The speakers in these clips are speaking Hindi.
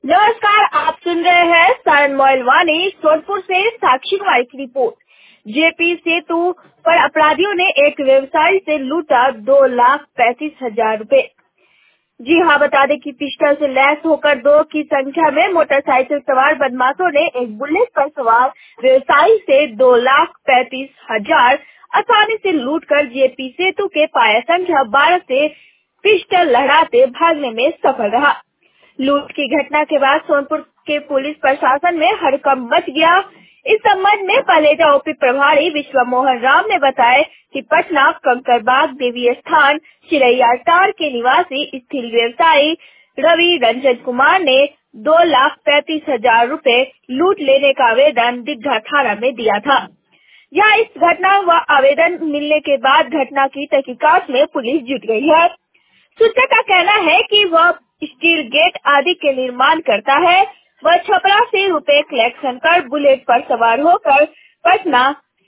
नमस्कार, आप सुन रहे हैं सारण मोबाइल वाणी। सोनपुर से साक्षी कुमारी की रिपोर्ट। जेपी सेतु पर अपराधियों ने एक व्यवसायी से लूटा 2,35,000 रूपए। जी हाँ, बता दें कि पिस्टल से लैस होकर 2 की संख्या में मोटरसाइकिल सवार बदमाशों ने एक बुलेट पर सवार व्यवसायी से 2,35,000 आसानी से लूटकर जेपी सेतु के पाया संख्या 12 से पिस्टल लहराते भागने में सफल रहा। लूट की घटना के बाद सोनपुर के पुलिस प्रशासन में हड़कंप मच गया। इस संबंध में पलेटा ओपी प्रभारी विश्व मोहन राम ने बताया कि पटना कंकड़बाग देवी स्थान चिरैयाटार के निवासी स्थिर व्यवसायी रवि रंजन कुमार ने 2,35,000 रूपए लूट लेने का आवेदन दीघा थाना में दिया था। यहाँ इस घटना व आवेदन मिलने के बाद घटना की तहकीकात में पुलिस जुट गई है। सूचना का कहना है कि वह स्टील गेट आदि के निर्माण करता है। वह छपरा से रुपए कलेक्शन कर बुलेट पर सवार होकर पटना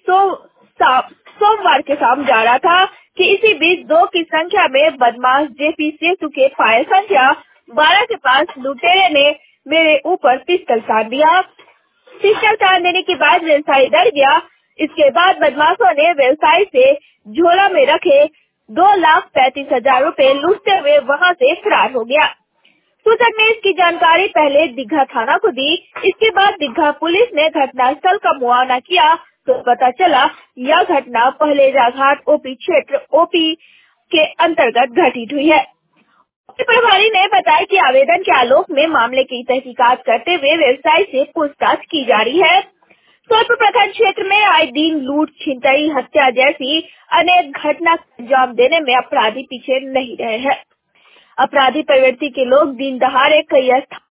सोमवार के शाम जा रहा था कि इसी बीच 2 की संख्या में बदमाश जेपी सेतु के फायर संख्या 12 के पास लुटेरे ने मेरे ऊपर पिस्टल तान दिया। पिस्टल तान देने के बाद व्यवसायी डर गया। इसके बाद बदमाशों ने व्यवसायी से झोला में रखे 2,35,000 रूपए लूटते हुए वहां से फरार हो गया। सूचक ने इसकी जानकारी पहले दीघा थाना को दी। इसके बाद दीघा पुलिस ने घटनास्थल का मुआयना किया तो पता चला यह घटना पहलेजा घाट ओपी क्षेत्र ओपी के अंतर्गत घटित हुई है। ओपी प्रभारी ने बताया कि आवेदन के आलोक में मामले की तहकीकात करते हुए व्यवसायी से पूछताछ की जा रही है। सोनपुर प्रखंड क्षेत्र में आए दिन लूट, छिनतई, हत्या जैसी अनेक घटना अंजाम देने में अपराधी पीछे नहीं रहे हैं। अपराधी प्रवृत्ति के लोग दिन दहाड़े कई